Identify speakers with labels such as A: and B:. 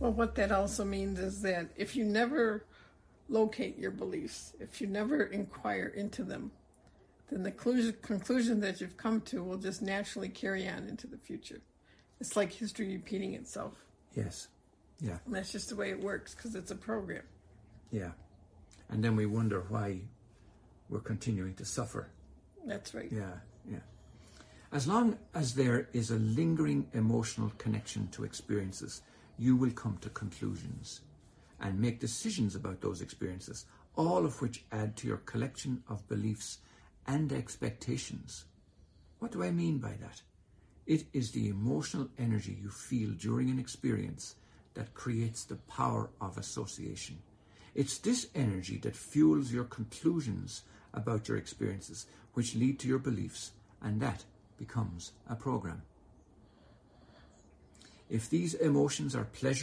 A: Well, what that also means is that if you never locate your beliefs, if you never inquire into them, then the conclusion that you've come to will just naturally carry on into the future. It's like history repeating itself.
B: Yes. Yeah.
A: And that's just the way it works, because it's a program.
B: Yeah. And then we wonder why we're continuing to suffer.
A: That's right.
B: Yeah, yeah. As long as there is a lingering emotional connection to experiences, you will come to conclusions and make decisions about those experiences, all of which add to your collection of beliefs and expectations. What do I mean by that? It is the emotional energy you feel during an experience that creates the power of association. It's this energy that fuels your conclusions about your experiences, which lead to your beliefs, and that becomes a program. If these emotions are pleasure